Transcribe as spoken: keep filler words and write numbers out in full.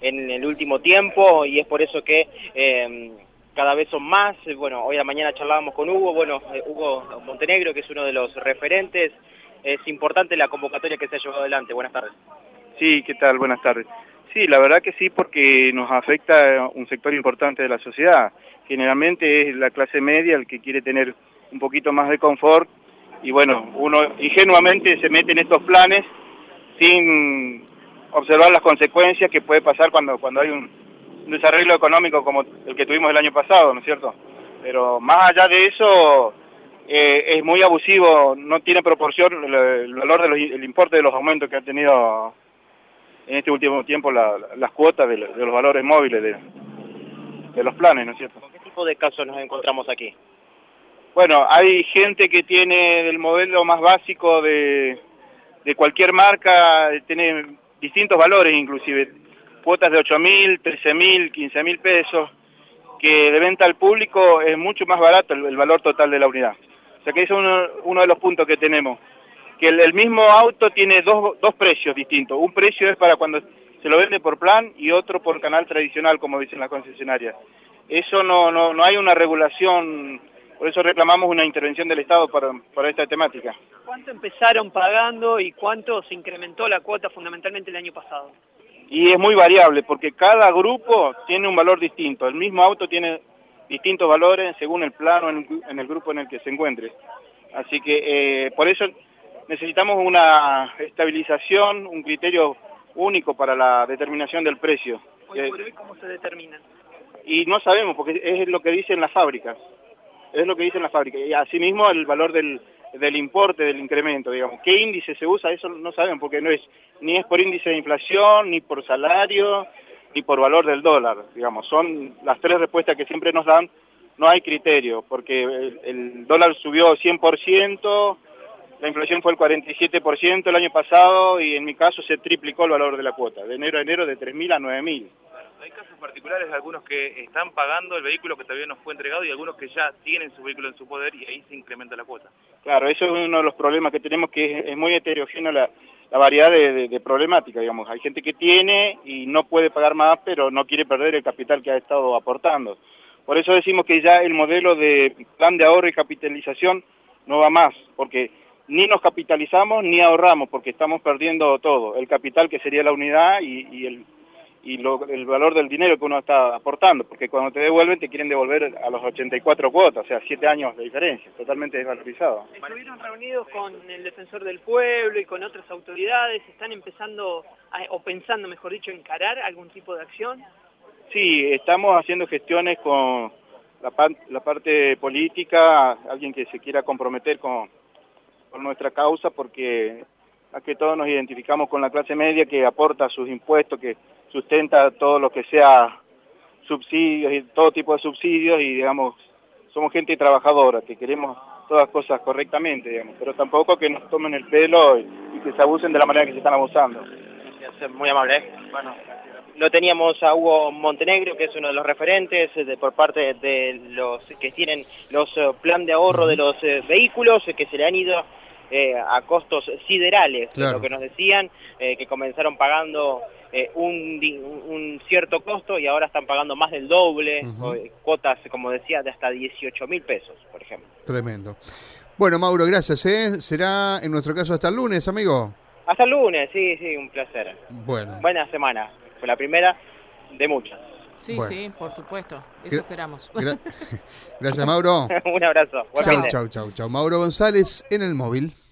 en el último tiempo, y es por eso que eh, cada vez son más. Bueno, hoy a la mañana charlábamos con Hugo, bueno, eh, Hugo Montenegro, que es uno de los referentes. Es importante la convocatoria que se ha llevado adelante. Buenas tardes. Sí, ¿qué tal? Buenas tardes. Sí, la verdad que sí, porque nos afecta un sector importante de la sociedad. Generalmente es la clase media el que quiere tener un poquito más de confort, y bueno, uno ingenuamente se mete en estos planes sin observar las consecuencias que puede pasar cuando, cuando hay un, un desarreglo económico como el que tuvimos el año pasado, ¿no es cierto? Pero más allá de eso, eh, es muy abusivo, no tiene proporción el, el valor del el importe de los aumentos que ha tenido en este último tiempo la, las cuotas de, de los valores móviles de, de los planes, ¿no es cierto? ¿Con qué tipo de casos nos encontramos aquí? Bueno, hay gente que tiene el modelo más básico de, de cualquier marca, tiene distintos valores inclusive, cuotas de ocho mil, trece mil, quince mil pesos, que de venta al público es mucho más barato el, el valor total de la unidad. O sea que ese es uno, uno de los puntos que tenemos, que el, el mismo auto tiene dos, dos precios distintos. Un precio es para cuando se lo vende por plan y otro por canal tradicional, como dicen las concesionarias. Eso no, no, no hay una regulación. Por eso reclamamos una intervención del Estado para, para esta temática. ¿Cuánto empezaron pagando y cuánto se incrementó la cuota fundamentalmente el año pasado? Y es muy variable porque cada grupo tiene un valor distinto. El mismo auto tiene distintos valores según el plano en, en el grupo en el que se encuentre. Así que eh, por eso necesitamos una estabilización, un criterio único para la determinación del precio. Hoy por hoy, ¿cómo se determina? Y no sabemos porque es lo que dicen las fábricas. Es lo que dicen las fábricas, y asimismo el valor del, del importe, del incremento, digamos. ¿Qué índice se usa? Eso no sabemos, porque no es ni es por índice de inflación, ni por salario, ni por valor del dólar, digamos. Son las tres respuestas que siempre nos dan, no hay criterio, porque el, el dólar subió cien por ciento, la inflación fue el cuarenta y siete por ciento el año pasado, y en mi caso se triplicó el valor de la cuota, de enero a enero de tres mil a nueve mil. Hay casos particulares de algunos que están pagando el vehículo que todavía no fue entregado y algunos que ya tienen su vehículo en su poder y ahí se incrementa la cuota. Claro, eso es uno de los problemas que tenemos, que es, es muy heterogénea la, la variedad de, de, de problemática, digamos. Hay gente que tiene y no puede pagar más, pero no quiere perder el capital que ha estado aportando. Por eso decimos que ya el modelo de plan de ahorro y capitalización no va más, porque ni nos capitalizamos ni ahorramos, porque estamos perdiendo todo, el capital que sería la unidad y, y el... y lo, el valor del dinero que uno está aportando, porque cuando te devuelven te quieren devolver a los ochenta y cuatro cuotas, o sea, siete años de diferencia, totalmente desvalorizado. Estuvieron reunidos con el defensor del pueblo y con otras autoridades, ¿están empezando, a, o pensando, mejor dicho, encarar algún tipo de acción? Sí, estamos haciendo gestiones con la, la parte política, alguien que se quiera comprometer con, con nuestra causa, porque a que todos nos identificamos con la clase media que aporta sus impuestos, que sustenta todo lo que sea subsidios y todo tipo de subsidios, y digamos, somos gente trabajadora, que queremos todas cosas correctamente, digamos, pero tampoco que nos tomen el pelo y, y que se abusen de la manera que se están abusando. Muy amable, ¿eh? Bueno, lo teníamos a Hugo Montenegro, que es uno de los referentes de, por parte de los que tienen los uh, plan de ahorro de los uh, vehículos, eh, que se le han ido eh, a costos siderales, claro. Lo que nos decían, eh, que comenzaron pagando eh, un, un cierto costo y ahora están pagando más del doble, uh-huh. o, eh, cuotas, como decía, de hasta dieciocho mil pesos, por ejemplo. Tremendo. Bueno, Mauro, gracias, ¿eh? Será en nuestro caso hasta el lunes, amigo. Hasta el lunes, sí, sí, un placer. Bueno. Buena semana, fue la primera de muchas. Sí, bueno. Sí, por supuesto, eso Gra- esperamos. Gra- gracias, Mauro. Un abrazo. Chau, chau, chau, chau. Mauro González en el móvil.